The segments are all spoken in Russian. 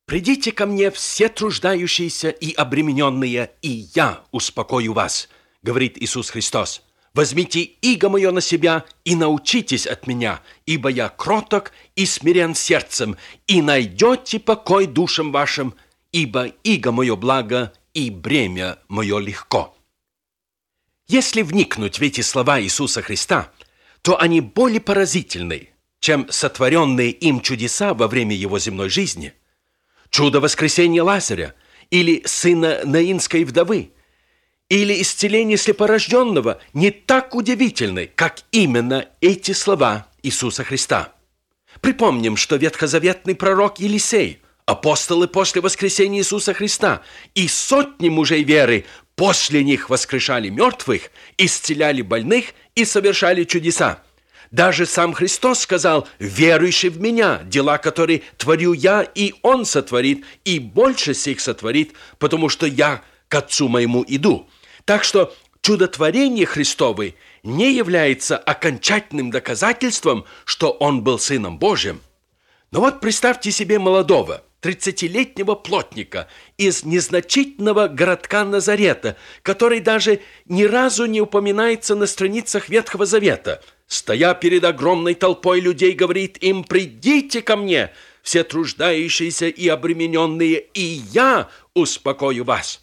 «Придите ко мне все труждающиеся и обремененные, и я успокою вас», говорит Иисус Христос. «Возьмите иго мое на себя и научитесь от меня, ибо я кроток и смирен сердцем, и найдете покой душам вашим, ибо иго мое благо и бремя мое легко». Если вникнуть в эти слова Иисуса Христа, то они более поразительны, чем сотворенные им чудеса во время его земной жизни. Чудо воскресения Лазаря, или сына наинской вдовы, или исцеление слепорожденного не так удивительны, как именно эти слова Иисуса Христа. Припомним, что ветхозаветный пророк Елисей, апостолы после воскресения Иисуса Христа и сотни мужей веры после них воскрешали мертвых, исцеляли больных и совершали чудеса. Даже сам Христос сказал: «Верующий в Меня, дела, которые творю Я, и Он сотворит, и больше сих сотворит, потому что Я к Отцу Моему иду». Так что чудотворение Христовы не является окончательным доказательством, что Он был Сыном Божьим. Но вот представьте себе молодого, 30-летнего плотника из незначительного городка Назарета, который даже ни разу не упоминается на страницах Ветхого Завета, стоя перед огромной толпой людей, говорит им: «Придите ко мне, все труждающиеся и обремененные, и я успокою вас».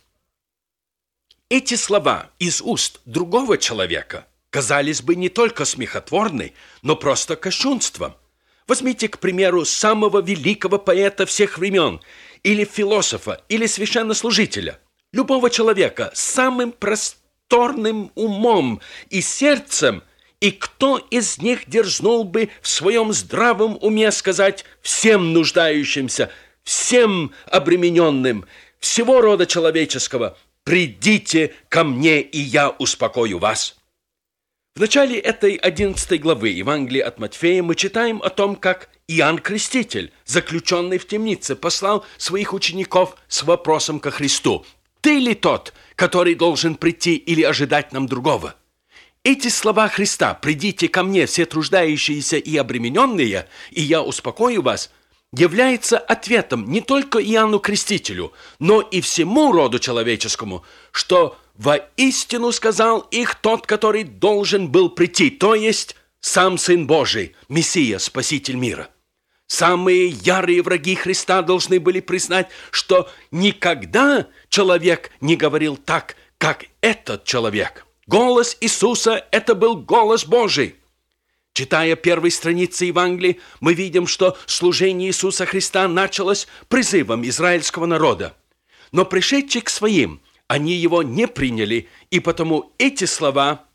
Эти слова из уст другого человека казались бы не только смехотворны, но просто кощунством. Возьмите, к примеру, самого великого поэта всех времен, или философа, или священнослужителя, любого человека с самым просторным умом и сердцем, и кто из них дерзнул бы в своем здравом уме сказать всем нуждающимся, всем обремененным, всего рода человеческого: «Придите ко мне, и я успокою вас». В начале этой 11 главы Евангелия от Матфея мы читаем о том, как Иоанн Креститель, заключенный в темнице, послал своих учеников с вопросом ко Христу: «Ты ли тот, который должен прийти, или ожидать нам другого?» Эти слова Христа: «Придите ко мне, все труждающиеся и обремененные, и я успокою вас», является ответом не только Иоанну Крестителю, но и всему роду человеческому, что воистину сказал их тот, который должен был прийти, то есть сам Сын Божий, Мессия, Спаситель мира. Самые ярые враги Христа должны были признать, что никогда человек не говорил так, как этот человек. Голос Иисуса – это был голос Божий. Читая первые страницы Евангелия, мы видим, что служение Иисуса Христа началось призывом израильского народа. Но пришедшие к своим, они его не приняли, и потому эти слова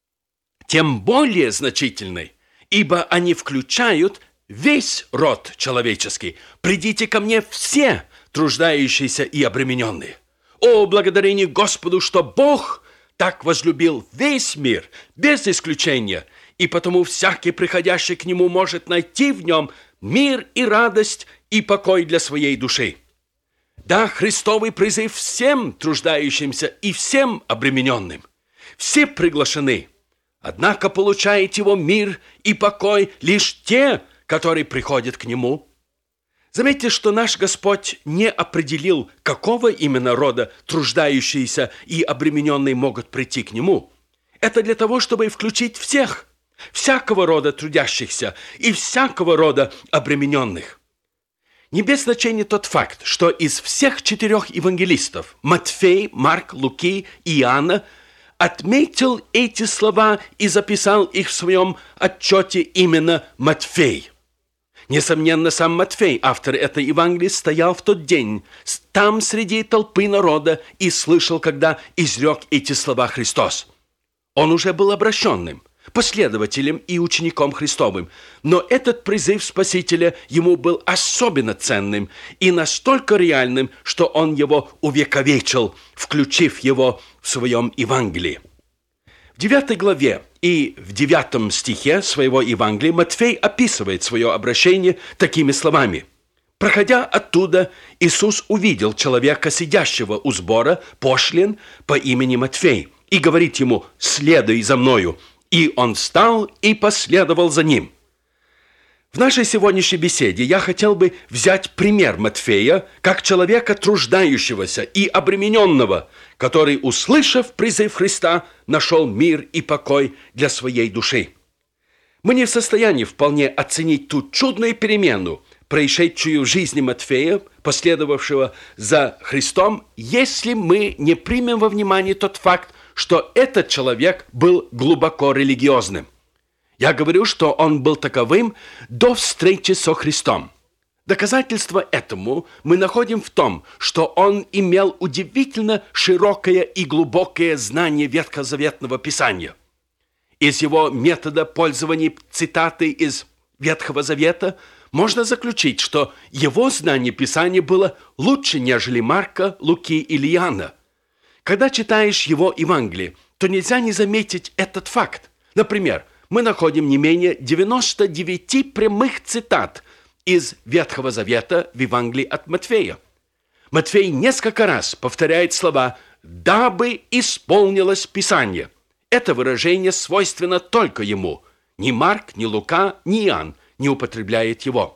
тем более значительны, ибо они включают весь род человеческий. «Придите ко мне все труждающиеся и обремененные». О, благодарение Господу, что Бог так возлюбил весь мир, без исключения, и потому всякий, приходящий к Нему, может найти в Нем мир и радость и покой для своей души. Да, Христовый призыв всем труждающимся и всем обремененным. Все приглашены, однако получает его мир и покой лишь те, которые приходят к Нему. Заметьте, что наш Господь не определил, какого именно рода труждающиеся и обремененные могут прийти к Нему. Это для того, чтобы включить всех, всякого рода трудящихся и всякого рода обремененных. Не без значения тот факт, что из всех 4 евангелистов Матфей, Марк, Луки и Иоанна отметил эти слова и записал их в своем отчете именно Матфей. Несомненно, сам Матфей, автор этой Евангелии, стоял в тот день там среди толпы народа и слышал, когда изрек эти слова Христос. Он уже был обращенным, последователем и учеником Христовым, но этот призыв Спасителя ему был особенно ценным и настолько реальным, что он его увековечил, включив его в своем Евангелии. В 9 главе и в 9 стихе своего Евангелия Матфей описывает свое обращение такими словами: «Проходя оттуда, Иисус увидел человека, сидящего у сбора пошлин по имени Матфей, и говорит ему: следуй за мною. И он встал и последовал за ним». В нашей сегодняшней беседе я хотел бы взять пример Матфея как человека труждающегося и обремененного, который, услышав призыв Христа, нашел мир и покой для своей души. Мы не в состоянии вполне оценить ту чудную перемену, происшедшую в жизни Матфея, последовавшего за Христом, если мы не примем во внимание тот факт, что этот человек был глубоко религиозным. Я говорю, что он был таковым до встречи со Христом. Доказательство этому мы находим в том, что он имел удивительно широкое и глубокое знание Ветхозаветного Писания. Из его метода пользования цитаты из Ветхого Завета можно заключить, что его знание Писания было лучше, нежели Марка, Луки или Иоанна. Когда читаешь его Евангелие, то нельзя не заметить этот факт. Например, мы находим не менее 99 прямых цитат из Ветхого Завета в Евангелии от Матфея. Матфей несколько раз повторяет слова «дабы исполнилось Писание». Это выражение свойственно только ему. Ни Марк, ни Лука, ни Иоанн не употребляет его.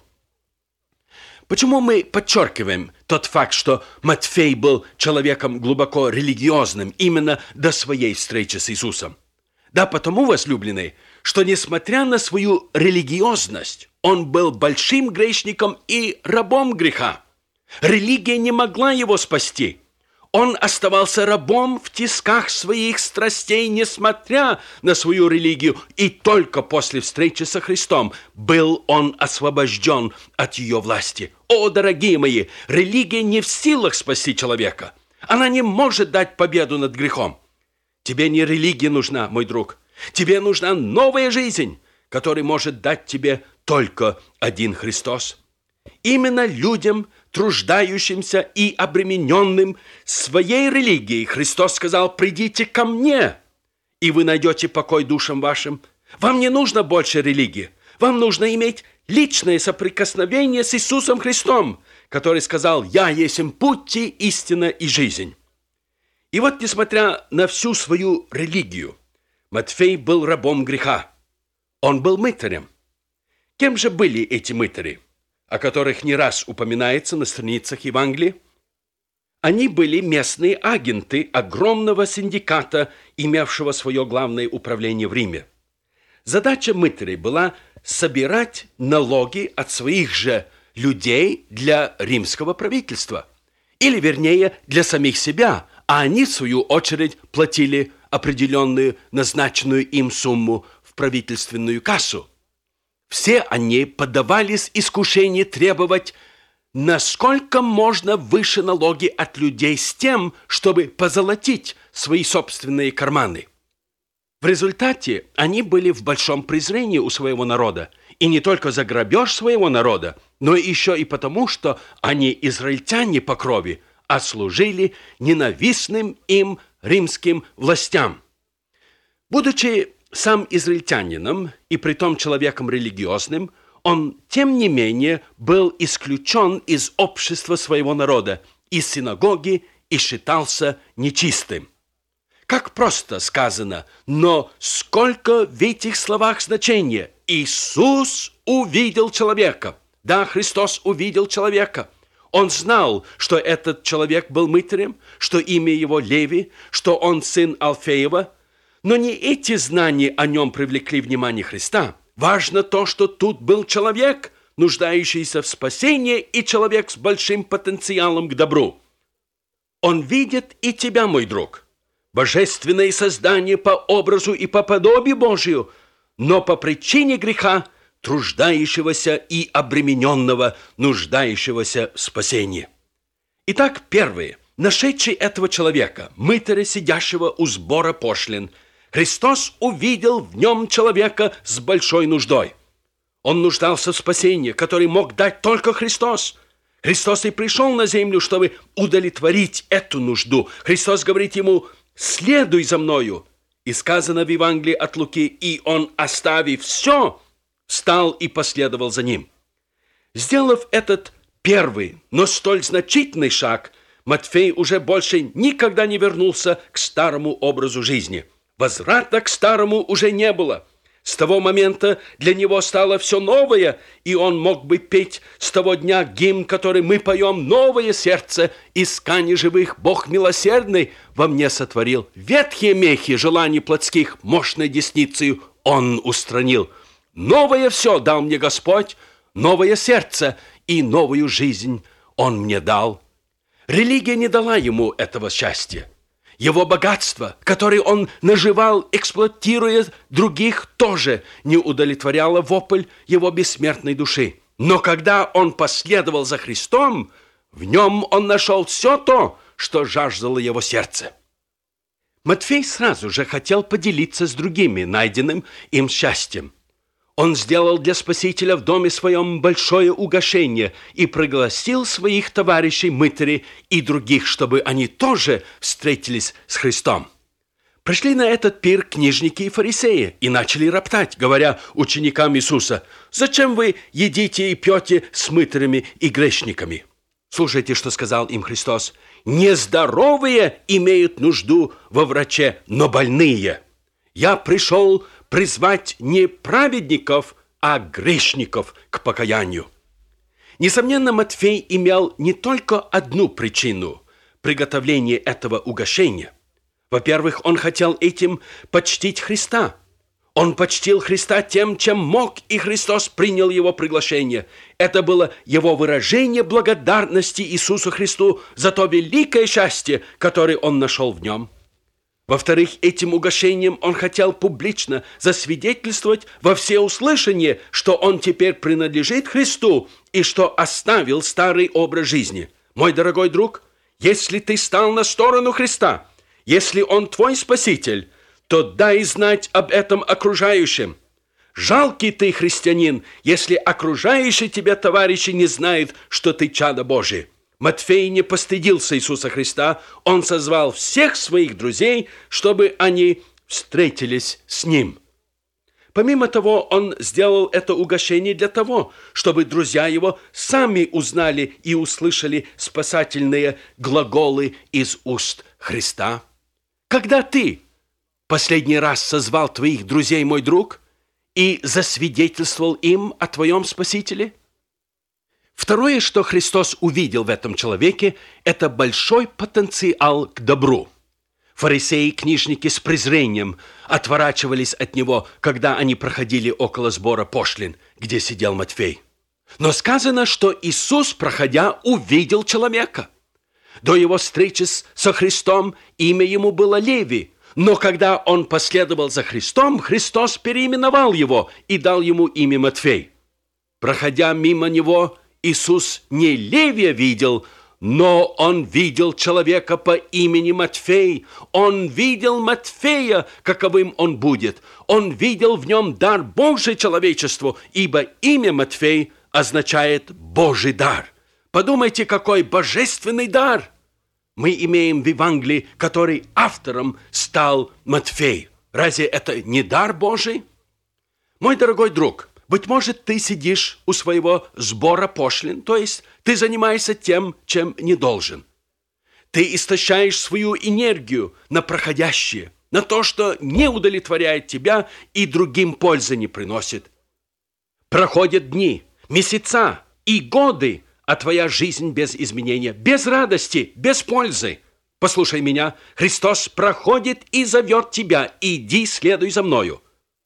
Почему мы подчеркиваем тот факт, что Матфей был человеком глубоко религиозным именно до своей встречи с Иисусом? Да потому, возлюбленные, что, несмотря на свою религиозность, он был большим грешником и рабом греха. Религия не могла его спасти. Он оставался рабом в тисках своих страстей, несмотря на свою религию, и только после встречи со Христом был он освобожден от ее власти. О, дорогие мои, религия не в силах спасти человека. Она не может дать победу над грехом. Тебе не религия нужна, мой друг. Тебе нужна новая жизнь, которую может дать тебе только один Христос. Именно людям, труждающимся и обремененным своей религией, Христос сказал: «Придите ко мне, и вы найдете покой душам вашим». Вам не нужно больше религии. Вам нужно иметь личное соприкосновение с Иисусом Христом, который сказал: «Я есть путь, истина и жизнь». И вот, несмотря на всю свою религию, Матфей был рабом греха. Он был мытарем. Кем же были эти мытари, о которых не раз упоминается на страницах Евангелия? Они были местные агенты огромного синдиката, имевшего свое главное управление в Риме. Задача мытарей была собирать налоги от своих же людей для римского правительства, или, вернее, для самих себя, а они, в свою очередь, платили определенную назначенную им сумму в правительственную кассу. Все они поддавались искушению требовать насколько можно выше налоги от людей с тем, чтобы позолотить свои собственные карманы. В результате они были в большом презрении у своего народа, и не только за грабеж своего народа, но еще и потому, что они израильтяне по крови, а служили ненавистным им римским властям. Будучи сам израильтянином и притом человеком религиозным, он, тем не менее, был исключен из общества своего народа, из синагоги и считался нечистым. Как просто сказано, но сколько в этих словах значения. Иисус увидел человека. Да, Христос увидел человека. Он знал, что этот человек был мытарем, что имя его Леви, что он сын Алфеева. Но не эти знания о нем привлекли внимание Христа. Важно то, что тут был человек, нуждающийся в спасении, и человек с большим потенциалом к добру. Он видит и тебя, мой друг. Божественное создание по образу и по подобию Божию, но по причине греха труждающегося и обремененного, нуждающегося в спасении. Итак, первое. Нашедший этого человека, мытаря, сидящего у сбора пошлин, Христос увидел в нем человека с большой нуждой. Он нуждался в спасении, который мог дать только Христос. Христос и пришел на землю, чтобы удовлетворить эту нужду. Христос говорит ему: «Следуй за мною». И сказано в Евангелии от Луки: «И он, оставив все, встал и последовал за ним». Сделав этот первый, но столь значительный шаг, Матфей уже больше никогда не вернулся к старому образу жизни. Возврата к старому уже не было. С того момента для него стало все новое, и он мог бы петь с того дня гимн, который мы поем: «Новое сердце, искание живых, Бог милосердный во мне сотворил. Ветхие мехи желаний плотских мощной десницею Он устранил. Новое все дал мне Господь, новое сердце и новую жизнь Он мне дал». Религия не дала ему этого счастья. Его богатство, которое он наживал, эксплуатируя других, тоже не удовлетворяло вопль его бессмертной души. Но когда он последовал за Христом, в нем он нашел все то, что жаждало его сердце. Матфей сразу же хотел поделиться с другими найденным им счастьем. Он сделал для Спасителя в доме своем большое угощение и пригласил своих товарищей, мытарей и других, чтобы они тоже встретились с Христом. Пришли на этот пир книжники и фарисеи и начали роптать, говоря ученикам Иисуса: «Зачем вы едите и пьете с мытарями и грешниками?» Слушайте, что сказал им Христос: «Нездоровые имеют нужду во враче, но больные. Я пришел призвать не праведников, а грешников к покаянию». Несомненно, Матфей имел не только одну причину приготовления этого угощения. Во-первых, он хотел этим почтить Христа. Он почтил Христа тем, чем мог, и Христос принял его приглашение. Это было его выражение благодарности Иисусу Христу за то великое счастье, которое он нашел в нем. Во-вторых, этим угощением он хотел публично засвидетельствовать во всеуслышание, что он теперь принадлежит Христу и что оставил старый образ жизни. Мой дорогой друг, если ты стал на сторону Христа, если Он твой Спаситель, то дай знать об этом окружающим. Жалкий ты христианин, если окружающие тебя товарищи не знают, что ты чадо Божие. Матфей не постыдился Иисуса Христа, он созвал всех своих друзей, чтобы они встретились с Ним. Помимо того, он сделал это угощение для того, чтобы друзья его сами узнали и услышали спасательные глаголы из уст Христа. Когда ты последний раз созвал твоих друзей, мой друг, и засвидетельствовал им о твоем Спасителе? Второе, что Христос увидел в этом человеке, это большой потенциал к добру. Фарисеи и книжники с презрением отворачивались от него, когда они проходили около сбора пошлин, где сидел Матфей. Но сказано, что Иисус, проходя, увидел человека. До его встречи со Христом имя ему было Леви, но когда он последовал за Христом, Христос переименовал его и дал ему имя Матфей. Проходя мимо него, Иисус не Левия видел, но он видел человека по имени Матфей. Он видел Матфея, каковым он будет. Он видел в нем дар Божий человечеству, ибо имя Матфей означает «Божий дар». Подумайте, какой божественный дар мы имеем в Евангелии, который автором стал Матфей. Разве это не дар Божий? Мой дорогой друг, быть может, ты сидишь у своего сбора пошлин, то есть ты занимаешься тем, чем не должен. Ты истощаешь свою энергию на проходящее, на то, что не удовлетворяет тебя и другим пользы не приносит. Проходят дни, месяца и годы, а твоя жизнь без изменения, без радости, без пользы. Послушай меня, Христос проходит и зовет тебя: иди, следуй за мною.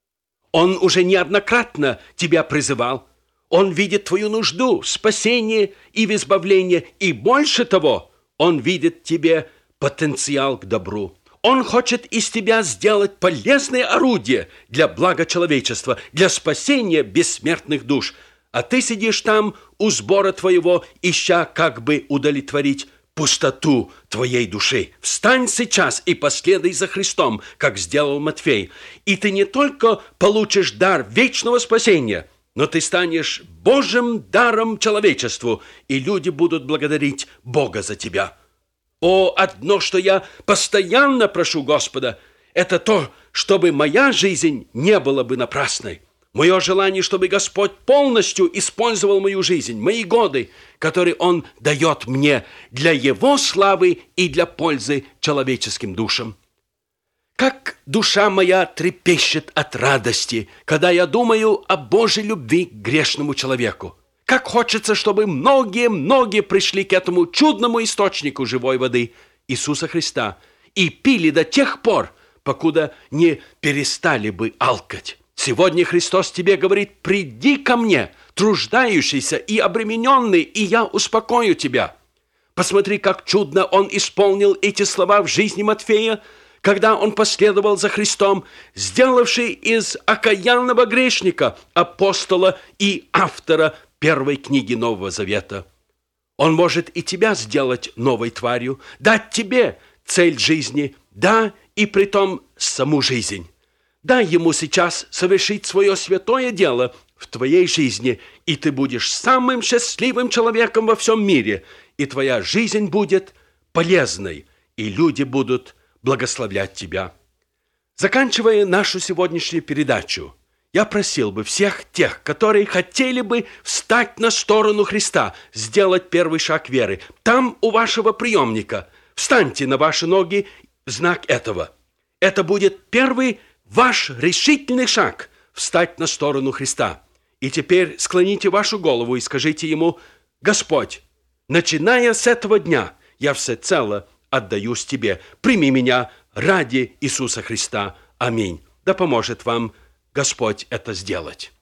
Он уже неоднократно тебя призывал. Он видит твою нужду в спасении и в избавлении, и больше того, Он видит в тебе потенциал к добру. Он хочет из тебя сделать полезное орудие для блага человечества, для спасения бессмертных душ. А ты сидишь там у сбора твоего, ища как бы удовлетворить пустоту твоей души. Встань сейчас и последуй за Христом, как сделал Матфей. И ты не только получишь дар вечного спасения, но ты станешь Божьим даром человечеству, и люди будут благодарить Бога за тебя. О, одно, что я постоянно прошу Господа, это то, чтобы моя жизнь не была бы напрасной. Мое желание, чтобы Господь полностью использовал мою жизнь, мои годы, которые Он дает мне для Его славы и для пользы человеческим душам. Как душа моя трепещет от радости, когда я думаю о Божьей любви к грешному человеку. Как хочется, чтобы многие пришли к этому чудному источнику живой воды Иисуса Христа и пили до тех пор, покуда не перестали бы алкать. Сегодня Христос тебе говорит: приди ко мне, труждающийся и обремененный, и я успокою тебя. Посмотри, как чудно Он исполнил эти слова в жизни Матфея, когда он последовал за Христом, сделавший из окаянного грешника апостола и автора первой книги Нового Завета. Он может и тебя сделать новой тварью, дать тебе цель жизни, да, и притом саму жизнь. Дай ему сейчас совершить свое святое дело в твоей жизни, и ты будешь самым счастливым человеком во всем мире, и твоя жизнь будет полезной, и люди будут благословлять тебя. Заканчивая нашу сегодняшнюю передачу, я просил бы всех тех, которые хотели бы встать на сторону Христа, сделать первый шаг веры. Там у вашего приемника встаньте на ваши ноги в знак этого. Это будет первый ваш решительный шаг встать на сторону Христа. И теперь склоните вашу голову и скажите ему: Господь, начиная с этого дня я всецело отдаюсь тебе. Прими меня ради Иисуса Христа. Аминь. Да поможет вам Господь это сделать.